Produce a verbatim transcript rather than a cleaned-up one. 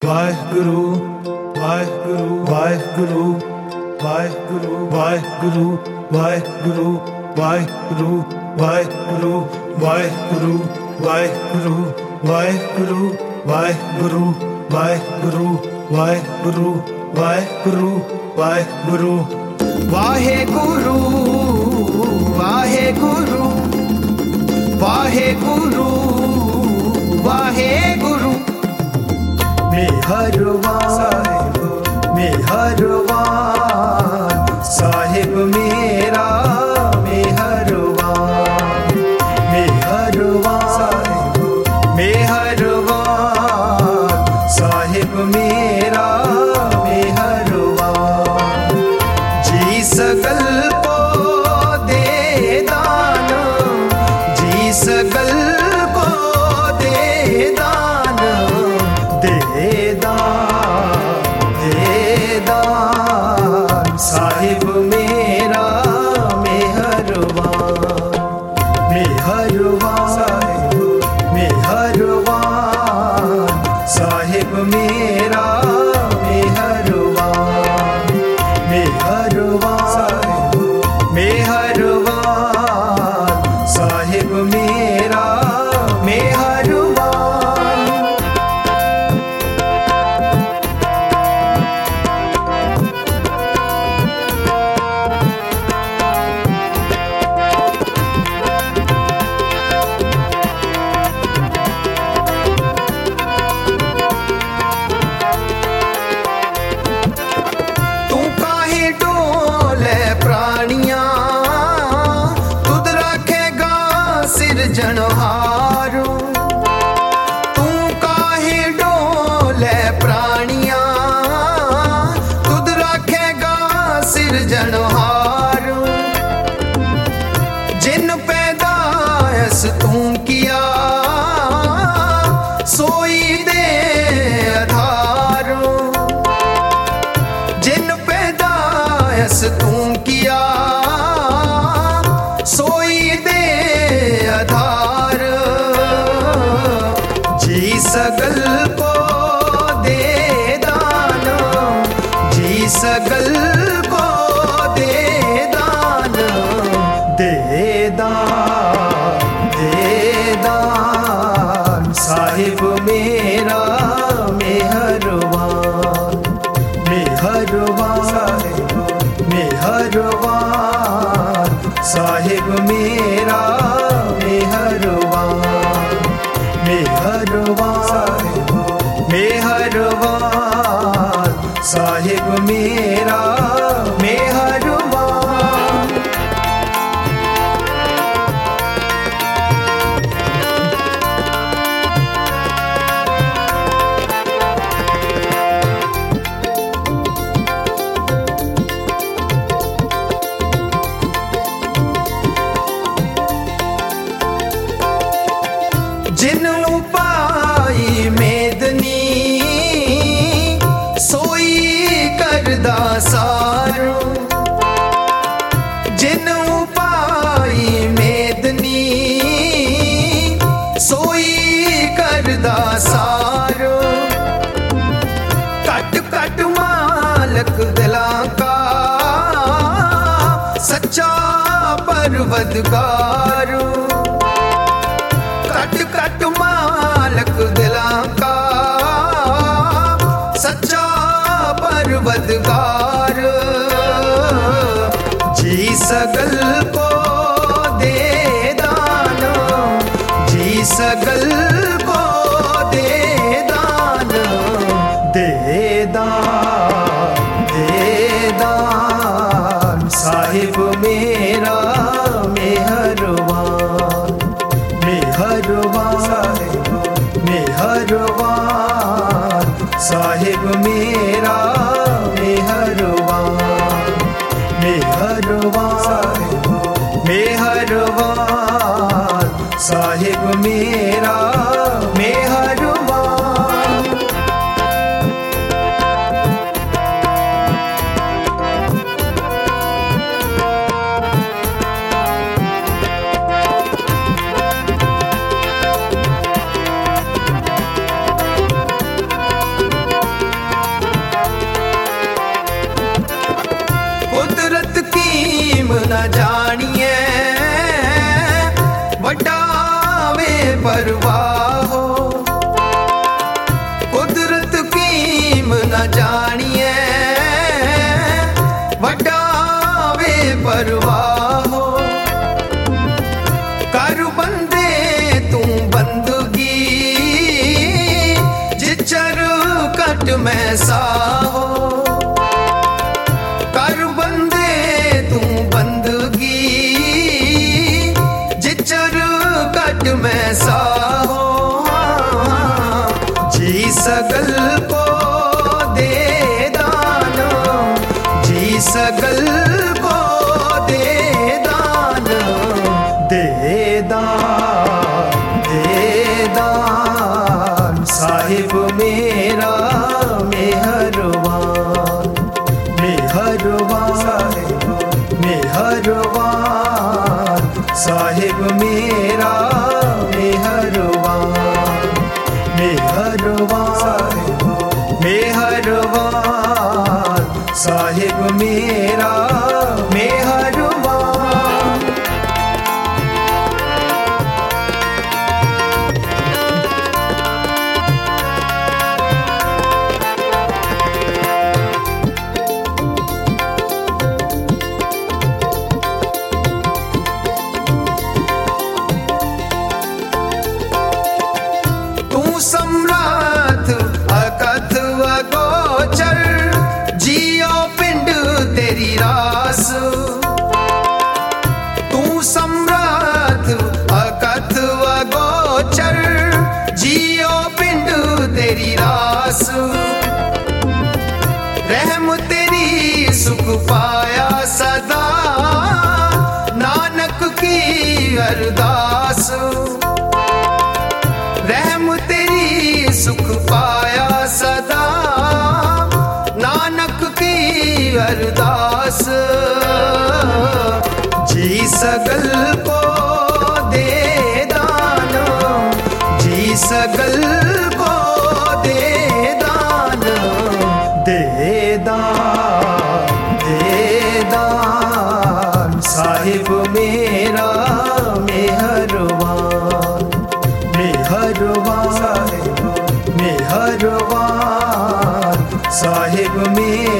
वाहिगुरु वाहिगुरु वाहिगुरु वाहिगुरु वाहिगुरु वाहिगुरु वाहिगुरु वाहिगुरु वाहिगुरु वाहिगुरु वाहिगुरु वाहिगुरु वाहिगुरु वाहिगुरु वाहिगुरु वाहिगुरु वाहेगुरु वाहेगुरु वाहेगुरु वाहेगुरु मेहरबान मेहरबान साहिब मेरा मेहरबान मेहरबान मेहरबान साहिब मेरा मेहरबान जी सगल को दे दान जी सगल को दे दान दे दान दे दान साहिब मेरा मेहरबान मेहरबान मेहरबान साहिब मेरा मेहरबान मेहरबान मेहरबान साहिब मेरा मेहरबान तू काहे डोले प्राणियां तुद रखेगा सिरजनहारू तू काहे डोले प्राणियां तुद रखेगा सिरजनहारू जिन पैदाइश तू किया सोई दे आधारू जिन पैदाइश तू किया सोई दे आधार जी सगल को दे दान जी सगल को दे दान दे दान दे दान साहिब मेरा मेहरबान मेहरबान मेहरबान साहिब मेरा मेहरबान मेहरबान मेहरबान साहिब मेरा मेहरबान जिन उपाई मेदनी सोई करदा सारू जिन उपाई मेदनी सोई करदा सारू कट कट मालक दिलां का सच्चा परवदगारू कट कट मालक दिलां का सच्चा परवदगार जी सगल को दे दान जी सगल को दे दान दे दान दे दान साहिब मेरा मेहरबान मेहरबान मेहरबान साहिब मेरा मेहरबान मेहरबान मेहरबान साहिब मेरा मेहरबान परवाह हो, कुदरत कीम न जानिए वड्डावे परवाह हो। कर बंदे तू बंदगी जिचर कट मैं साहो, कर बंदे तू बंदगी जिचर कट मैं साहो। जी सगल को दे दान, जी सगल को दे दान, दे दान दे दान साहिब मेरा मेहरबान, मेहरबान मेहरबान साहिब मेरा मेहरबान, मेहरबान मेहरबान साहिब मेरा मेहरबान। सम्राट अकथ अगोचर जियो पिंड तेरी रास, तू सम्राट अकथ अगोचर जियो पिंड तेरी रास। रहम तेरी सुख पाया सदा नानक की अरदास, रहम तेरी सुख पाया सदा नानक की अरदास। जी सगल को दे दान, जी सगल को दे दान, दे दान दे दान साहिब मेरा मेहरबान, मेहरबान मेहरबान साहिब मेरा